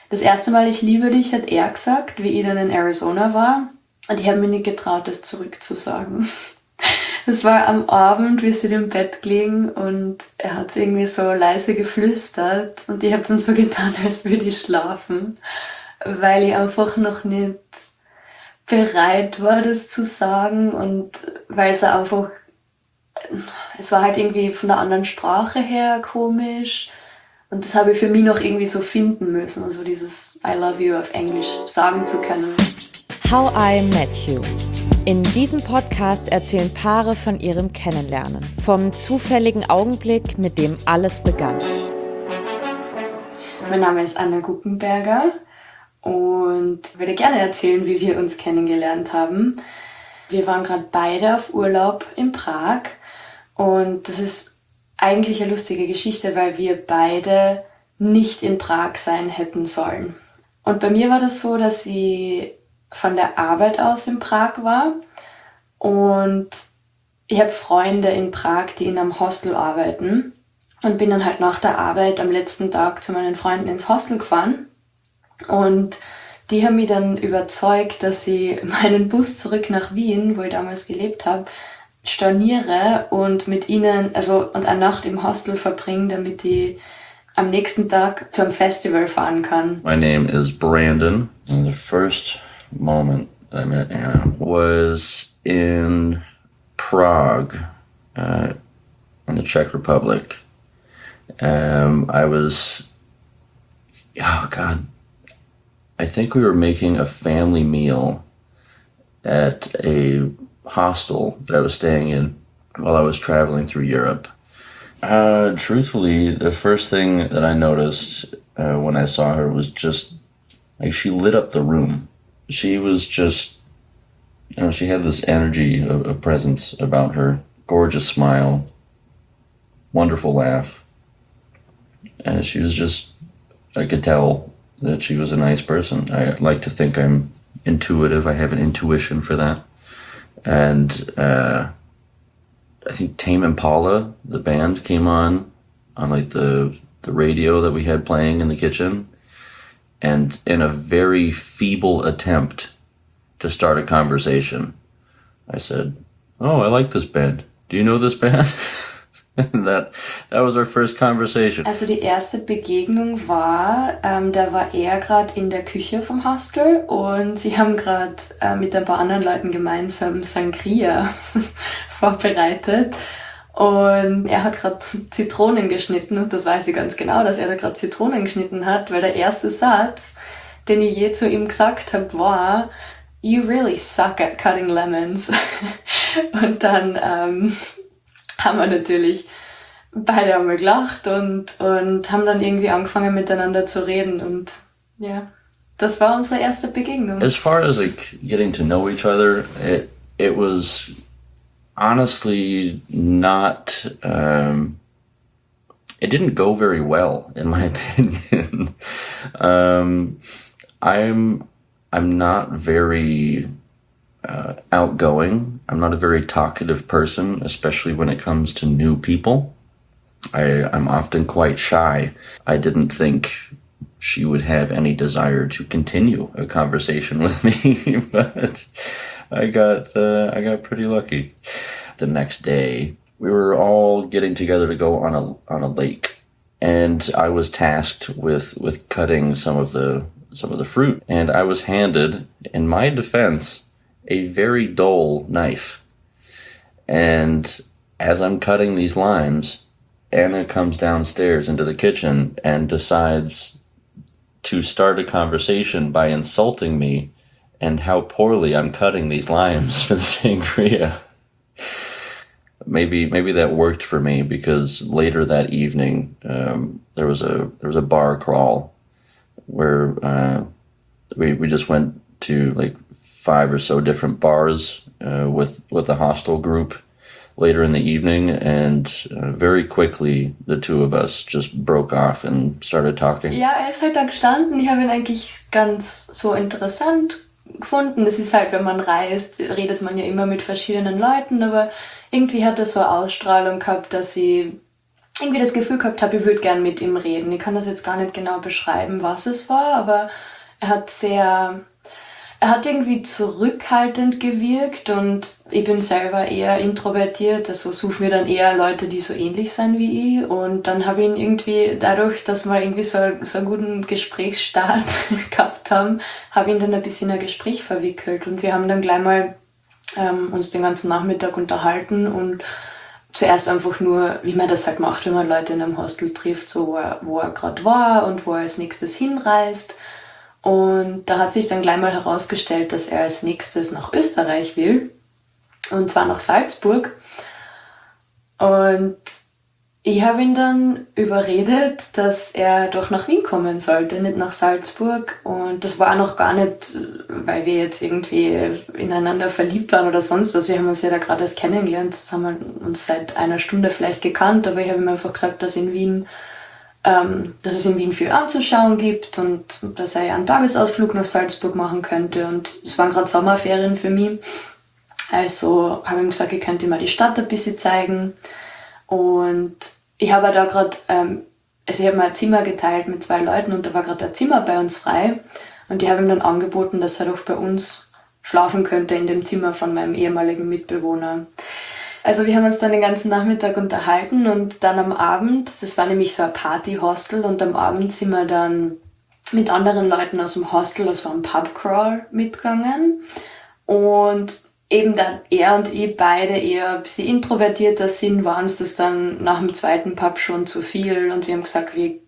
Das erste Mal Ich liebe dich hat er gesagt, wie ich dann in Arizona war. Und ich habe mir nicht getraut, das zurückzusagen. Es war am Abend, wir sind im Bett gelegen und er hat irgendwie so leise geflüstert und ich habe dann so getan, als würde ich schlafen, weil ich einfach noch nicht bereit war, das zu sagen und weil es einfach, es war halt irgendwie von der anderen Sprache her komisch und das habe ich für mich noch irgendwie so finden müssen, also dieses I love you auf Englisch sagen zu können. How I Met You. In diesem Podcast erzählen Paare von ihrem Kennenlernen, vom zufälligen Augenblick, mit dem alles begann. Mein Name ist Anna Guckenberger und würde gerne erzählen, wie wir uns kennengelernt haben. Wir waren gerade beide auf Urlaub in Prag und das ist eigentlich eine lustige Geschichte, weil wir beide nicht in Prag sein hätten sollen. Und bei mir war das so, dass ich von der Arbeit aus in Prag war und ich habe Freunde in Prag, die in einem Hostel arbeiten und bin dann halt nach der Arbeit am letzten Tag zu meinen Freunden ins Hostel gefahren und die haben mich dann überzeugt, dass ich meinen Bus zurück nach Wien, wo ich damals gelebt habe, storniere und mit ihnen, und eine Nacht im Hostel verbringe, damit ich am nächsten Tag zu einem Festival fahren kann. My name is Brandon. And the first moment I met Anna was in Prague, in the Czech Republic. I think we were making a family meal at a hostel that I was staying in while I was traveling through Europe. Truthfully, the first thing that I noticed when I saw her was just like she lit up the room. She was just, she had this energy, a presence about her, gorgeous smile, wonderful laugh. And she was just, I could tell that she was a nice person. I like to think I'm intuitive. I have an intuition for that. And I think Tame Impala, the band, came on like the radio that we had playing in the kitchen. And in a very feeble attempt to start a conversation, I said, "Oh, I like this band. Do you know this band?" And that was our first conversation. Also die erste Begegnung war, da war er gerade in der Küche vom Hostel und sie haben gerade mit ein paar anderen Leuten gemeinsam Sangria vorbereitet. Und er hat gerade Zitronen geschnitten und das weiß ich ganz genau, dass er da gerade Zitronen geschnitten hat, weil der erste Satz, den ich je zu ihm gesagt habe, war "You really suck at cutting lemons." Und dann haben wir natürlich beide einmal gelacht und haben dann irgendwie angefangen miteinander zu reden und ja, das war unsere erste Begegnung. As far as like getting to know each other, it was honestly not, it didn't go very well, in my opinion. I'm not very outgoing. I'm not a very talkative person, especially when it comes to new people. I'm often quite shy. I didn't think she would have any desire to continue a conversation with me, but I got pretty lucky. The next day, we were all getting together to go on a lake, and I was tasked with cutting some of the fruit, and I was handed, in my defense, a very dull knife. And as I'm cutting these limes, Anna comes downstairs into the kitchen and decides to start a conversation by insulting me and how poorly I'm cutting these limes for the sangria. Maybe that worked for me, because later that evening there was a bar crawl where we just went to like 5 or so different bars with the hostel group later in the evening, and very quickly the two of us just broke off and started talking. Ja, er ist halt da gestanden. Ich habe ihn eigentlich ganz so interessant gefunden. Das ist halt, wenn man reist, redet man ja immer mit verschiedenen Leuten, aber irgendwie hat er so eine Ausstrahlung gehabt, dass ich irgendwie das Gefühl gehabt habe, ich würde gern mit ihm reden. Ich kann das jetzt gar nicht genau beschreiben, was es war, aber er hat irgendwie zurückhaltend gewirkt und ich bin selber eher introvertiert, also suche mir dann eher Leute, die so ähnlich sind wie ich, und dann habe ich ihn irgendwie, dadurch, dass wir irgendwie so einen guten Gesprächsstart gehabt haben, habe ich ihn dann ein bisschen in ein Gespräch verwickelt und wir haben dann gleich mal uns den ganzen Nachmittag unterhalten und zuerst einfach nur, wie man das halt macht, wenn man Leute in einem Hostel trifft, so wo er gerade war und wo er als nächstes hinreist. Und da hat sich dann gleich mal herausgestellt, dass er als nächstes nach Österreich will. Und zwar nach Salzburg. Und ich habe ihn dann überredet, dass er doch nach Wien kommen sollte, nicht nach Salzburg. Und das war noch gar nicht, weil wir jetzt irgendwie ineinander verliebt waren oder sonst was. Wir haben uns ja da gerade erst kennengelernt. Das haben wir uns seit einer Stunde vielleicht gekannt. Aber ich habe ihm einfach gesagt, dass es in Wien viel anzuschauen gibt und dass er ja einen Tagesausflug nach Salzburg machen könnte. Und es waren gerade Sommerferien für mich. Also habe ich ihm gesagt, ich könnte ihm mal die Stadt ein bisschen zeigen. Und ich habe da gerade, ich habe mal ein Zimmer geteilt mit 2 Leuten und da war gerade ein Zimmer bei uns frei. Und ich habe ihm dann angeboten, dass er doch bei uns schlafen könnte in dem Zimmer von meinem ehemaligen Mitbewohner. Also wir haben uns dann den ganzen Nachmittag unterhalten und dann am Abend, das war nämlich so ein Party-Hostel, und am Abend sind wir dann mit anderen Leuten aus dem Hostel auf so einen Pubcrawl mitgegangen. Und eben da er und ich beide eher ein bisschen introvertierter sind, war uns das dann nach dem zweiten Pub schon zu viel und wir haben gesagt, wir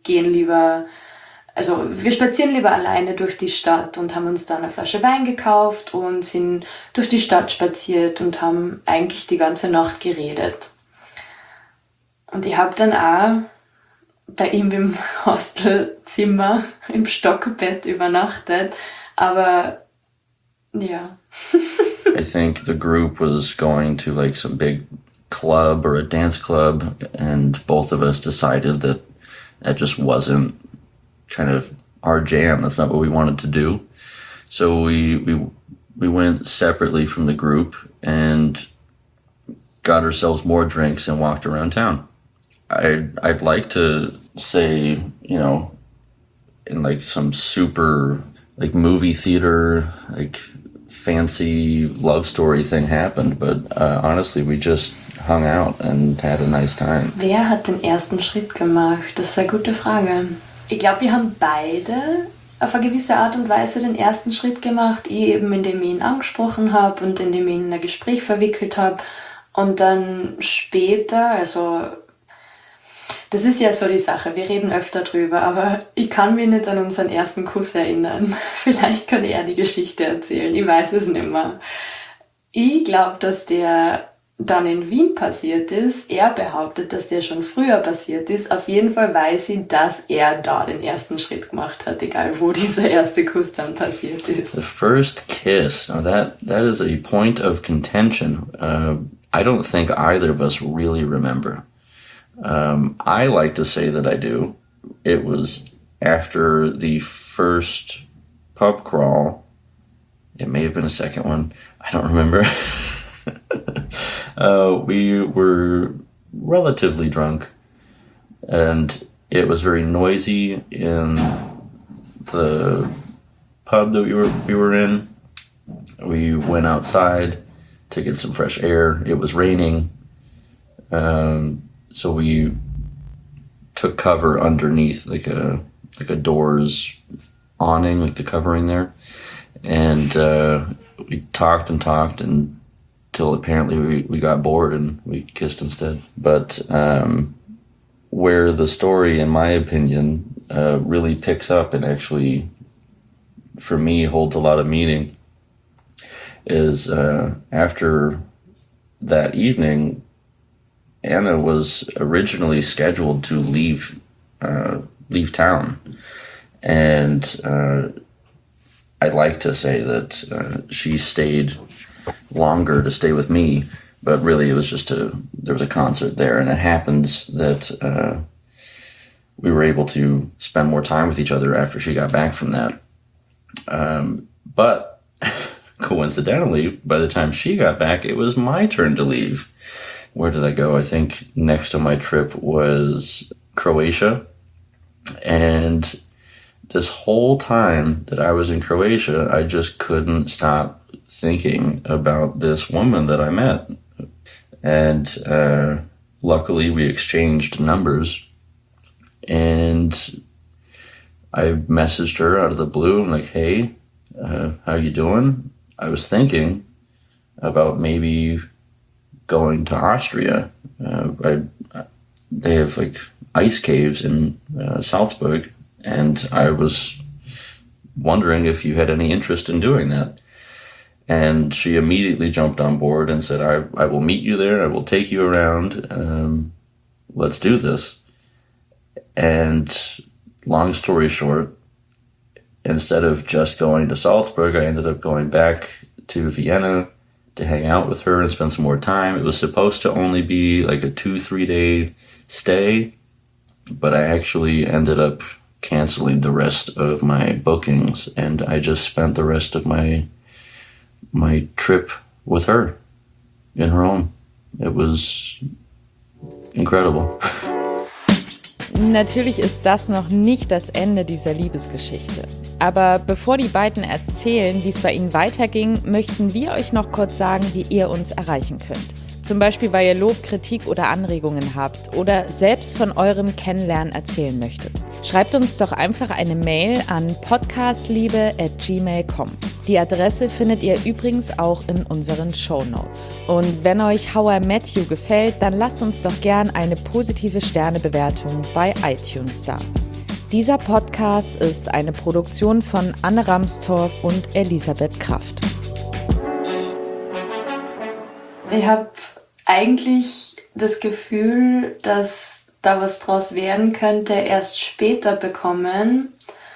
spazieren lieber alleine durch die Stadt und haben uns dann eine Flasche Wein gekauft und sind durch die Stadt spaziert und haben eigentlich die ganze Nacht geredet. Und ich habe dann auch bei ihm im Hostelzimmer im Stockbett übernachtet, aber ja. I think the group was going to like some big club or a dance club, and both of us decided that just wasn't kind of our jam. That's not what we wanted to do. So we went separately from the group and got ourselves more drinks and walked around town. I'd like to say, in like some super like movie theater, like fancy love story thing happened, but honestly, we just hung out and had a nice time. Wer hat den ersten Schritt gemacht? Das ist eine gute Frage. Ich glaube, wir haben beide auf eine gewisse Art und Weise den ersten Schritt gemacht. Ich eben, indem ich ihn angesprochen habe und indem ich ihn in ein Gespräch verwickelt habe. Und dann später, also das ist ja so die Sache, wir reden öfter drüber, aber ich kann mich nicht an unseren ersten Kuss erinnern. Vielleicht kann er die Geschichte erzählen, ich weiß es nicht mehr. Ich glaube, dass der dann in Wien passiert ist. Er behauptet, dass der schon früher passiert ist. Auf jeden Fall weiß ich, dass er da den ersten Schritt gemacht hat, egal wo dieser erste Kuss dann passiert ist. The first kiss, now that is a point of contention. I don't think either of us really remember. I like to say that I do. It was after the first pub crawl. It may have been a second one. I don't remember. We were relatively drunk, and it was very noisy in the pub that we were in. We went outside to get some fresh air. It was raining, so we took cover underneath like a door's awning, like the covering there, and we talked until apparently we got bored and we kissed instead. But where the story, in my opinion, really picks up and actually, for me, holds a lot of meaning is after that evening, Anna was originally scheduled to leave town, and I'd like to say that she stayed longer to stay with me, but really it was there was a concert there, and it happens that we were able to spend more time with each other after she got back from that. But coincidentally, by the time she got back, it was my turn to leave. where did I go? I think next on my trip was Croatia. And this whole time that I was in Croatia, I just couldn't stop thinking about this woman that I met. And luckily we exchanged numbers, and I messaged her out of the blue. I'm like, hey, how you doing? I was thinking about maybe going to Austria. They have like ice caves in Salzburg, and I was wondering if you had any interest in doing that. And she immediately jumped on board and said, I will meet you there. I will take you around. Let's do this. And long story short, instead of just going to Salzburg, I ended up going back to Vienna to hang out with her and spend some more time. It was supposed to only be like a 2-3 day stay, but I actually ended up canceling the rest of my bookings, and I just spent the rest of my trip with her in Rome. It was incredible. Natürlich ist das noch nicht das Ende dieser Liebesgeschichte. Aber bevor die beiden erzählen, wie es bei ihnen weiterging, möchten wir euch noch kurz sagen, wie ihr uns erreichen könnt. Zum Beispiel, weil ihr Lob, Kritik oder Anregungen habt oder selbst von eurem Kennenlernen erzählen möchtet. Schreibt uns doch einfach eine Mail an podcastliebe@gmail.com. Die Adresse findet ihr übrigens auch in unseren Shownotes. Und wenn euch How I Met You gefällt, dann lasst uns doch gern eine positive Sternebewertung bei iTunes da. Dieser Podcast ist eine Produktion von Anne Ramstorff und Elisabeth Kraft. Ich habe eigentlich das Gefühl, dass da was draus werden könnte, erst später bekommen.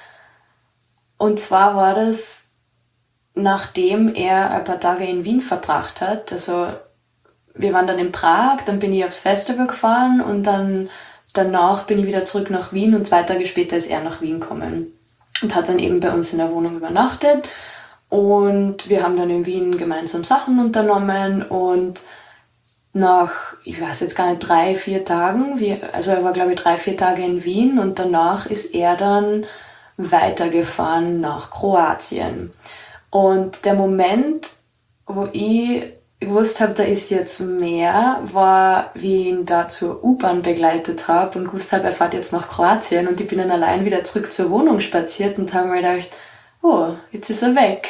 Und zwar war das, nachdem er ein paar Tage in Wien verbracht hat. Also wir waren dann in Prag, dann bin ich aufs Festival gefahren und dann danach bin ich wieder zurück nach Wien und 2 Tage später ist er nach Wien gekommen und hat dann eben bei uns in der Wohnung übernachtet. Und wir haben dann in Wien gemeinsam Sachen unternommen und nach, ich weiß jetzt gar nicht, 3-4 Tagen, also er war glaube ich 3-4 Tage in Wien und danach ist er dann weitergefahren nach Kroatien. Und der Moment, wo ich gewusst habe, da ist jetzt mehr, war, wie ich ihn da zur U-Bahn begleitet habe und gewusst habe, er fährt jetzt nach Kroatien und ich bin dann allein wieder zurück zur Wohnung spaziert und habe mir gedacht, oh, jetzt ist er weg.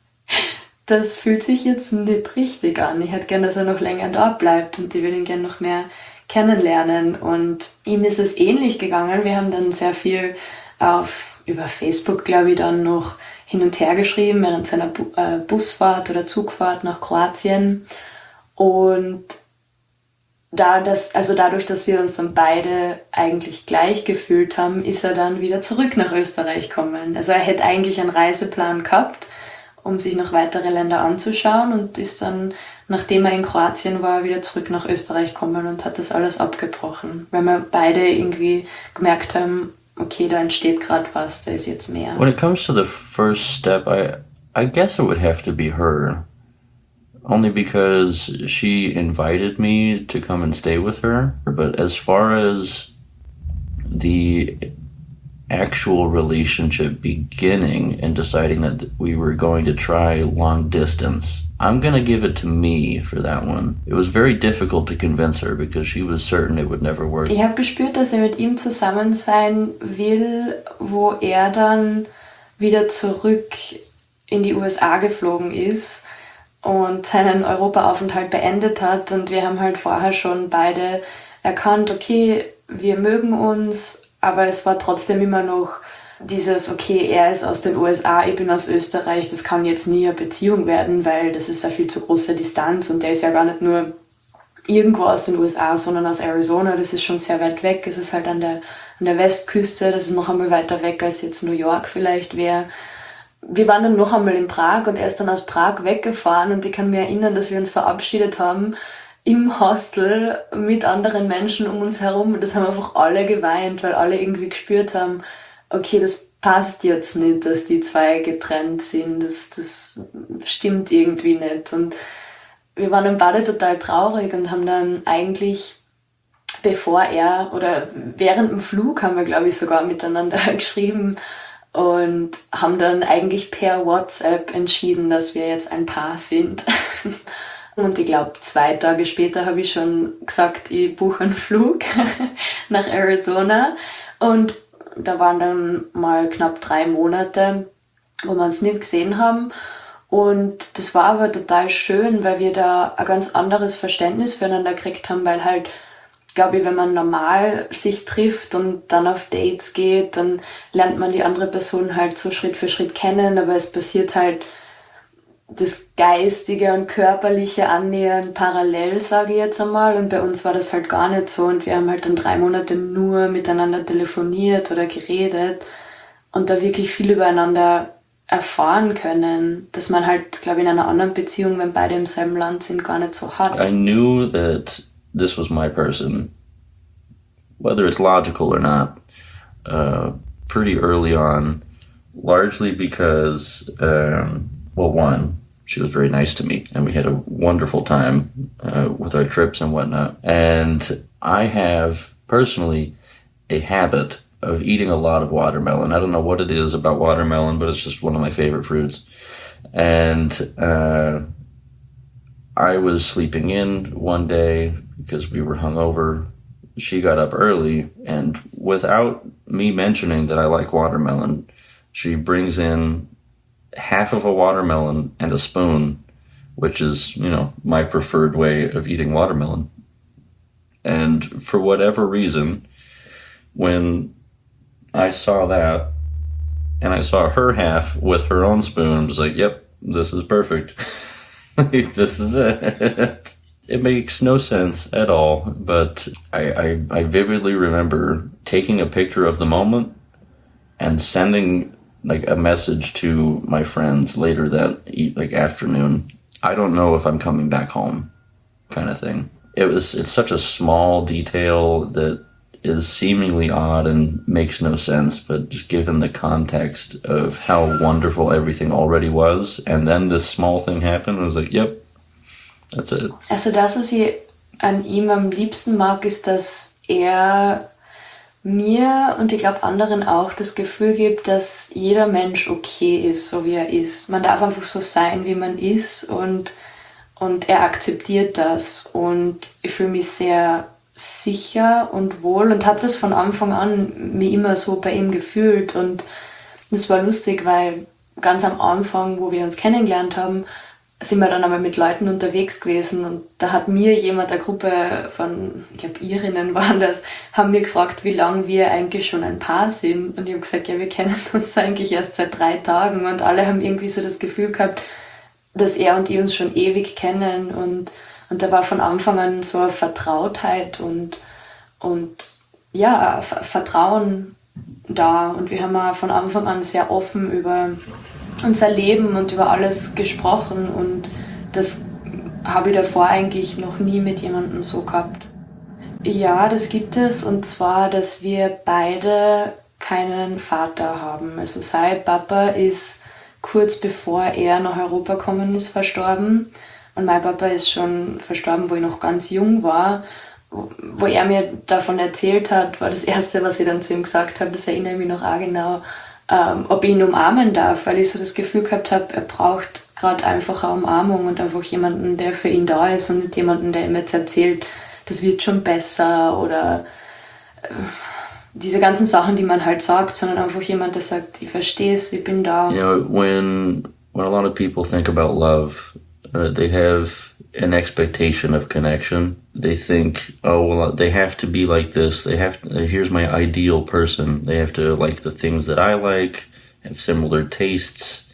Das fühlt sich jetzt nicht richtig an. Ich hätte gern, dass er noch länger da bleibt und ich würde ihn gern noch mehr kennenlernen. Und ihm ist es ähnlich gegangen. Wir haben dann sehr viel über Facebook, glaube ich, dann noch hin und her geschrieben während seiner Busfahrt oder Zugfahrt nach Kroatien. Und dadurch, dass wir uns dann beide eigentlich gleich gefühlt haben, ist er dann wieder zurück nach Österreich gekommen. Also er hätte eigentlich einen Reiseplan gehabt, um sich noch weitere Länder anzuschauen und ist dann, nachdem er in Kroatien war, wieder zurück nach Österreich gekommen und hat das alles abgebrochen, weil wir beide irgendwie gemerkt haben, okay, da entsteht gerade was, da ist jetzt mehr. When it comes to the first step, I guess it would have to be her. Only because she invited me to come and stay with her. But as far as the actual relationship beginning and deciding that we were going to try long distance, I'm gonna give it to me for that one. It was very difficult to convince her because she was certain it would never work. Ich habe gespürt, dass er mit ihm zusammen sein will, wo er dann wieder zurück in die USA geflogen ist und seinen Europaaufenthalt beendet hat. Und wir haben halt vorher schon beide erkannt, okay, wir mögen uns, aber es war trotzdem immer noch dieses, okay, er ist aus den USA, ich bin aus Österreich, das kann jetzt nie eine Beziehung werden, weil das ist eine viel zu große Distanz und der ist ja gar nicht nur irgendwo aus den USA, sondern aus Arizona, das ist schon sehr weit weg, es ist halt an der Westküste, das ist noch einmal weiter weg als jetzt New York vielleicht wäre. Wir waren dann noch einmal in Prag und er ist dann aus Prag weggefahren und ich kann mich erinnern, dass wir uns verabschiedet haben im Hostel mit anderen Menschen um uns herum und das haben einfach alle geweint, weil alle irgendwie gespürt haben, okay, das passt jetzt nicht, dass die zwei getrennt sind, das stimmt irgendwie nicht. Und wir waren dann beide total traurig und haben dann eigentlich, während dem Flug haben wir, glaube ich, sogar miteinander geschrieben und haben dann eigentlich per WhatsApp entschieden, dass wir jetzt ein Paar sind. Und ich glaube, 2 Tage später habe ich schon gesagt, ich buche einen Flug nach Arizona. Und da waren dann mal knapp 3 Monate, wo wir uns nicht gesehen haben. Und das war aber total schön, weil wir da ein ganz anderes Verständnis füreinander gekriegt haben, weil halt, glaube ich, wenn man normal sich trifft und dann auf Dates geht, dann lernt man die andere Person halt so Schritt für Schritt kennen, aber es passiert halt das Geistige und Körperliche annähernd parallel, sage ich jetzt einmal. Und bei uns war das halt gar nicht so. Und wir haben halt dann 3 Monate nur miteinander telefoniert oder geredet und da wirklich viel übereinander erfahren können, dass man halt, glaube ich, in einer anderen Beziehung, wenn beide im selben Land sind, gar nicht so hat. I knew that this was my person, whether it's logical or not, pretty early on, largely because, well, one, she was very nice to me, and we had a wonderful time with our trips and whatnot. And I have, personally, a habit of eating a lot of watermelon. I don't know what it is about watermelon, but it's just one of my favorite fruits. And I was sleeping in one day because we were hungover. She got up early, and without me mentioning that I like watermelon, she brings in half of a watermelon and a spoon, which is, you know, my preferred way of eating watermelon. And for whatever reason, when I saw that and I saw her half with her own spoon, I was like, yep, this is perfect. This is it. It makes no sense at all, but I vividly remember taking a picture of the moment and sending like a message to my friends later that afternoon. I don't know if I'm coming back home, kind of thing. It's such a small detail that is seemingly odd and makes no sense, but just given the context of how wonderful everything already was, and then this small thing happened, I was like, yep, that's it. Also das, was ich an ihm am liebsten mag, ist, dass er mir und ich glaube anderen auch das Gefühl gibt, dass jeder Mensch okay ist, so wie er ist. Man darf einfach so sein, wie man ist, und er akzeptiert das. Und ich fühle mich sehr sicher und wohl und habe das von Anfang an mir immer so bei ihm gefühlt. Und das war lustig, weil ganz am Anfang, wo wir uns kennengelernt haben, sind wir dann aber mit Leuten unterwegs gewesen, und da hat mir jemand, eine Gruppe von, ich glaube Irinnen waren das, haben mir gefragt, wie lange wir eigentlich schon ein Paar sind, und ich habe gesagt, ja, wir kennen uns eigentlich erst seit 3 Tagen, und alle haben irgendwie so das Gefühl gehabt, dass er und ich uns schon ewig kennen, und da war von Anfang an so eine Vertrautheit und ja, Vertrauen da, und wir haben auch von Anfang an sehr offen über unser Leben und über alles gesprochen, und das habe ich davor eigentlich noch nie mit jemandem so gehabt. Ja, das gibt es, und zwar, dass wir beide keinen Vater haben. Also sein Papa ist kurz bevor er nach Europa gekommen ist verstorben, und mein Papa ist schon verstorben, wo ich noch ganz jung war. Wo er mir davon erzählt hat, war das Erste, was ich dann zu ihm gesagt habe, das erinnere ich mich noch auch genau, ob ich ihn umarmen darf, weil ich so das Gefühl gehabt habe, er braucht gerade einfach eine Umarmung und einfach jemanden, der für ihn da ist, und nicht jemanden, der ihm jetzt erzählt, das wird schon besser, oder diese ganzen Sachen, die man halt sagt, sondern einfach jemand, der sagt, ich verstehe es, ich bin da. You know, when a lot of people think about love, they have an expectation of connection. They think, oh, well, they have to be like this. Here's my ideal person. They have to like the things that I like, have similar tastes.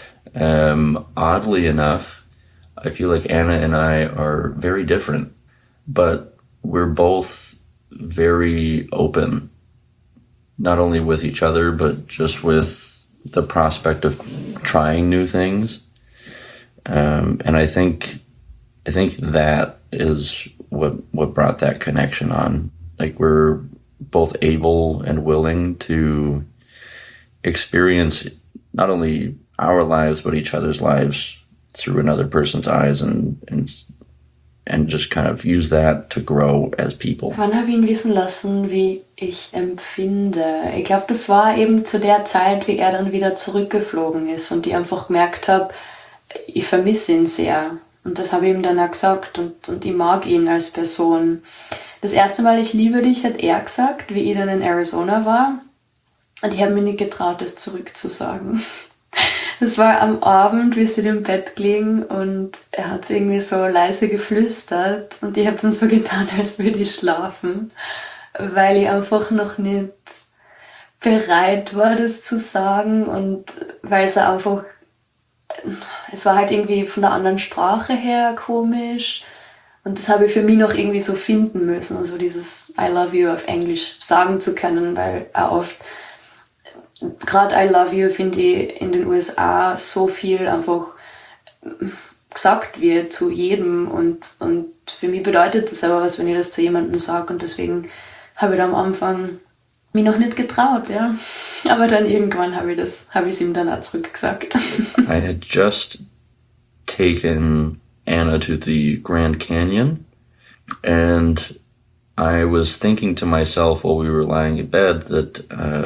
Oddly enough, I feel like Anna and I are very different, but we're both very open, not only with each other, but just with the prospect of trying new things. And I think that is what brought that connection on. Like, we're both able and willing to experience not only our lives, but each other's lives through another person's eyes and just kind of use that to grow as people. Wann habe ich ihn wissen lassen, wie ich empfinde? Ich glaube, das war eben zu der Zeit, wie er dann wieder zurückgeflogen ist und ich einfach gemerkt habe, ich vermisse ihn sehr. Und das habe ich ihm dann auch gesagt und ich mag ihn als Person. Das erste Mal, ich liebe dich, hat er gesagt, wie ich dann in Arizona war. Und ich habe mir nicht getraut, das zurückzusagen. Das war am Abend, wir sind im Bett gelegen und er hat irgendwie so leise geflüstert und ich habe dann so getan, als würde ich schlafen, weil ich einfach noch nicht bereit war, das zu sagen und weil es einfach, es war halt irgendwie von der anderen Sprache her komisch und das habe ich für mich noch irgendwie so finden müssen, also dieses I love you auf Englisch sagen zu können, weil auch oft gerade I love you, finde ich, in den USA so viel einfach gesagt wird zu jedem und für mich bedeutet das aber was, wenn ich das zu jemandem sage und deswegen habe ich da am Anfang mich noch nicht getraut, ja. Aber dann irgendwann habe ich es ihm dann auch zurückgesagt. I had just taken Anna to the Grand Canyon and I was thinking to myself while we were lying in bed that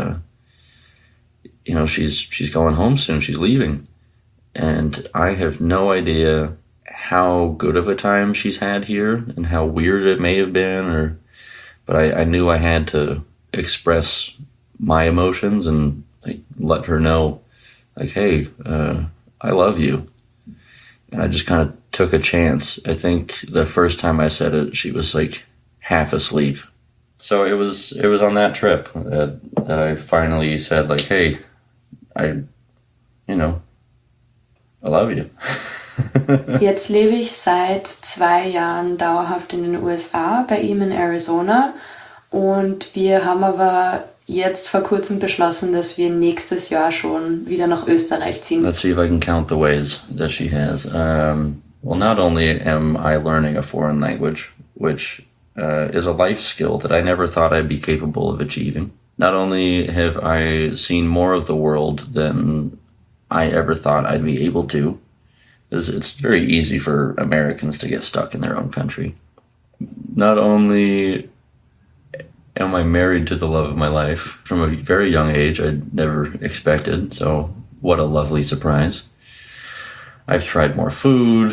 she's going home soon, she's leaving. And I have no idea how good of a time she's had here and how weird it may have been, but I knew I had to express my emotions and let her know, hey, I love you. And I just kind of took a chance. I think the first time I said it, she was half asleep. So it was on that trip that I finally said, hey, I love you. Jetzt lebe ich seit 2 Jahren dauerhaft in den USA, bei ihm in Arizona. Und wir haben aber jetzt vor kurzem beschlossen, dass wir nächstes Jahr schon wieder nach Österreich ziehen. Let's see if I can count the ways that she has. Well, not only am I learning a foreign language, which is a life skill that I never thought I'd be capable of achieving. Not only have I seen more of the world than I ever thought I'd be able to, it's very easy for Americans to get stuck in their own country. Not only am I married to the love of my life from a very young age, I'd never expected, so what a lovely surprise. I've tried more food,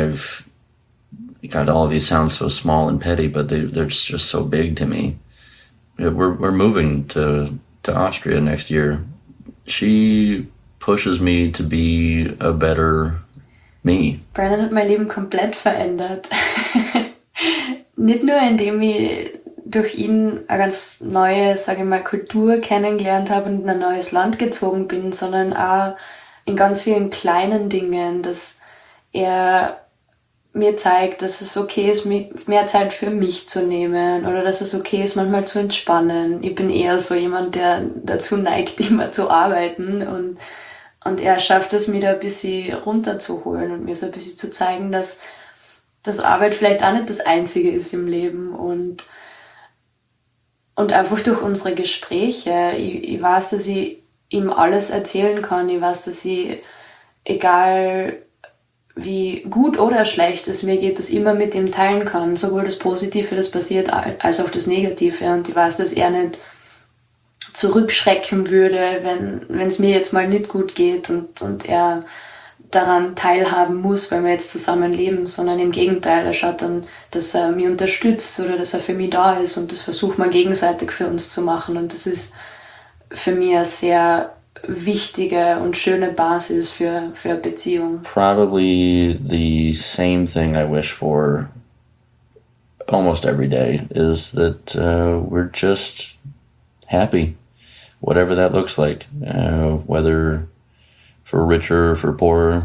God, all of these sound so small and petty, but they're just so big to me. We're moving to Austria next year. She pushes me to be a better me. Brandon hat mein Leben komplett verändert. Nicht nur, indem ich durch ihn eine ganz neue, sage ich mal, Kultur kennengelernt habe und in ein neues Land gezogen bin, sondern auch in ganz vielen kleinen Dingen, dass er mir zeigt, dass es okay ist, mehr Zeit für mich zu nehmen oder dass es okay ist, manchmal zu entspannen. Ich bin eher so jemand, der dazu neigt, immer zu arbeiten und er schafft es, mir da ein bisschen runterzuholen und mir so ein bisschen zu zeigen, dass Arbeit vielleicht auch nicht das Einzige ist im Leben und einfach durch unsere Gespräche, ich weiß, dass ich ihm alles erzählen kann, ich weiß, dass ich, egal wie gut oder schlecht es mir geht, das immer mit ihm teilen kann, sowohl das Positive, das passiert, als auch das Negative und ich weiß, dass er nicht zurückschrecken würde, wenn es mir jetzt mal nicht gut geht und er daran teilhaben muss, weil wir jetzt zusammen leben, sondern im Gegenteil, er schaut dann, dass er mich unterstützt oder dass er für mich da ist und das versucht man gegenseitig für uns zu machen und das ist für mich eine sehr wichtige und schöne Basis für eine Beziehung. Probably the same thing I wish for almost every day is that we're just happy, whatever that looks like, whether for richer or for poorer,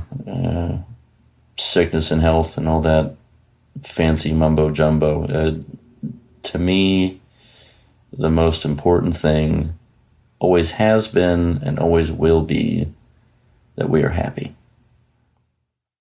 sickness and health and all that fancy mumbo jumbo. To me, the most important thing always has been and always will be that we are happy.